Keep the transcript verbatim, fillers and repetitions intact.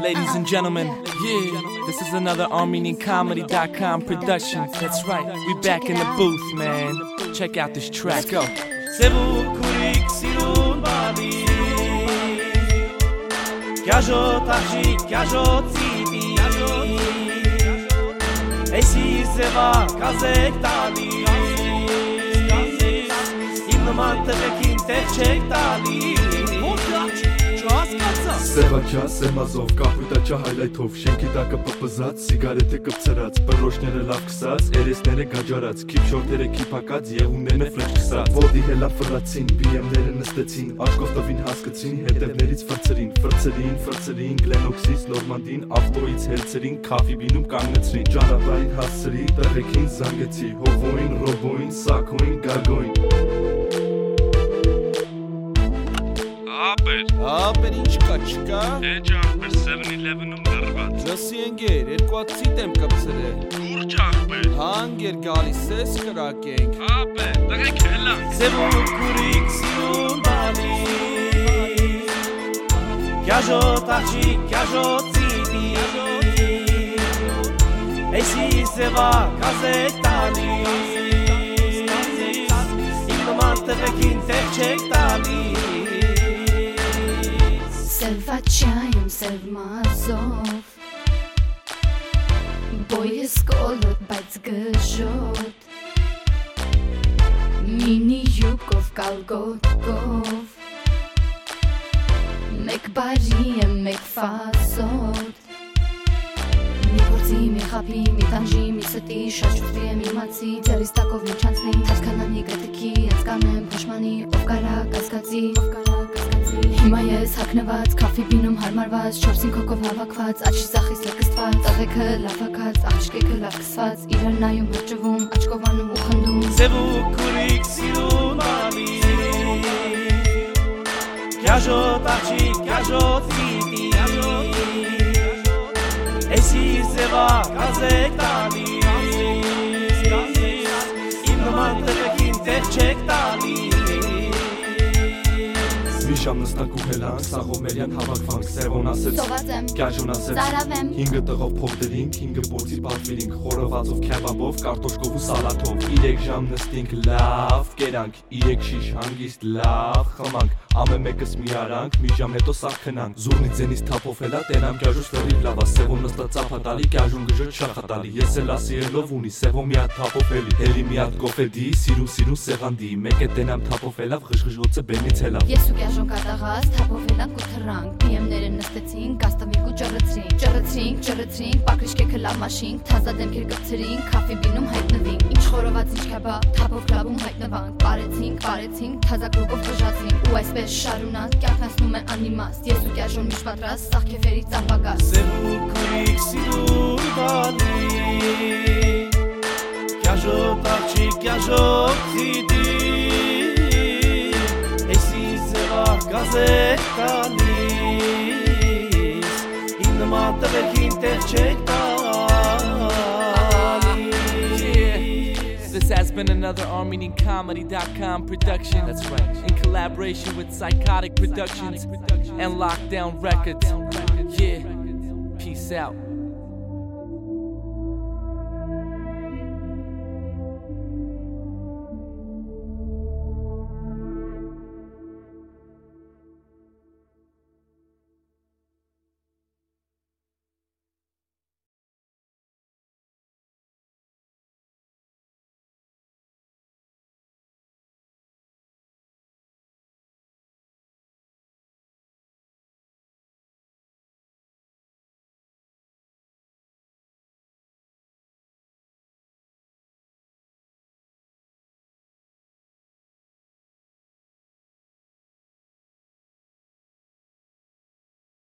ladies and gentlemen. Yeah, this is another Armenian Comedy dot com production. That's right, we back in the booth, man. Check out this track. Let's go. Սևաչա, սեմազով, կապույտաչա հայլայթով Շենքի տակը պպզած, սիգարեթը կպցրած Պրոշները լավ կսած, երեսները գաջարած Քիպ շորտերը քիպակած, եղուններն է ֆրեշ կսած Ոդի հելա ֆրացին, բի-էմները նստեցին Աշկով տվին հասկացին, հետևներից ֆրցրին Ֆրցրին, ֆրցրին, գլենոքսից, նորմանդին Ավտոից հելցրին, քաֆի բինում կանգնեցրին Ճանապարհին հասցրի, տղեկին զանգեցի Հովոին, ռոբոին, սակոին, գագոին Ապեր Ապեր ինչ կա չկա Էջ ախպեր seven eleven-ում լրված Լսի ընկեր երկու հատ ցիտ եմ կպցրել Ուրջ ախպեր Հանգեր գալիս ես կրակենք Ապեր տղեկ հելանք Սևուն կուրիկ սիրուն բալի Կյաժոտ աղջիկ, կյաժոտ ծիպի Էսի սևա կազեք տալի Իմ նման տղեկին տեղ չեք տալի Սելվաչայում սելմազով Բոյս կոլոտ բայց գժոտ Մինի յուկով կալգոտկով Մեկ բարի եմ մեկ ֆասոտ Մի գործի, մի խապի, մի տանժի, մի ստի Շատ շուտվի եմ իմացի, ձերիս տակով մի չանցնի Հասկանանի գրտքի, անցկանեմ պաշմանի Ով կարա կասկածի, ով կարա կասկածի Հիմա ես հակնված, կաֆի բինում հարմարված Չորսին քոքով հավաքված, աչի զախիս լկստված Աղեքը լավակած, աղջկեքը լավ կսված Իրար նայում հրջվում, աչկով անում ու խնդում Սևու կուրիկ սիրուն բալի Կյաժոտ աղջիկ, կյաժոտ ծիպի Էսի սևա կազեք տալի Իմ նման տղեկին տեղ չեք տալի Միշամ նստանք ու հելանք, սաղոմերյան հավաքվանք Սևոն ասեց, Սոված եմ, կյաժոն ասեց ծարավ եմ Հինգը տղով փող դրինք, հինգը բորձի պատվիրինք Խորովածով, քեբաբով, կարտոշկով ու սալաթով Իրեք ժամ նստինք լավ կերանք Իրեք շիշ հանգիստ լավ խմանք Ամեն մեկս մի արանք, մի ժամ հետո սաղ քնանք Զուրնի ձենից թափով հելա տենամ կյաժուշ լրիվ լավա Սևոն նստած ծափատալի, կյաժուն գժոտ շախատալի Ես էլ ասի ելով ունի, Սևոն մի հատ թափով հելի Հելի մի հատ գոֆեդի, սիրուն սիրուն սեղանդի Մեկ է տենամ թափով հելավ, ղժղժոցը բեմից հելավ Ես ու կյաժոն կատաղած, թափով հելանք ու թռանք Պիեմները նստեցինք, գաստամիկ ու ճռցրինք Ճռցրինք, ճռցրինք, պակրիշկեքը լավ մաշինք Թազա դեմքեր կպցրինք, քաֆի բինում հայտնվինք Ինչ խորոված, ինչ քեբաբ, թափով լավում հայտնվանք Պարեցինք, պարեցինք, թազա կրուկով խժացինք Ու այսպես շարունակ, կյանք անցնում է անիմաստ Ես ու կյաժոն միշտ պատրաստ, սաղ քեֆերից ծապագաստ Սևու կուրիկ սիրուն բալի Կյաժոտ աղջիկ, կյաժոտ ծիպի Էսի սևա կազեք տալիս Իմ նման տղեկին տեղ չեք տալի This has been another Armenian Comedy dot com production. That's right. In collaboration with Psychotic Productions and Lockdown Records. Yeah. Peace out.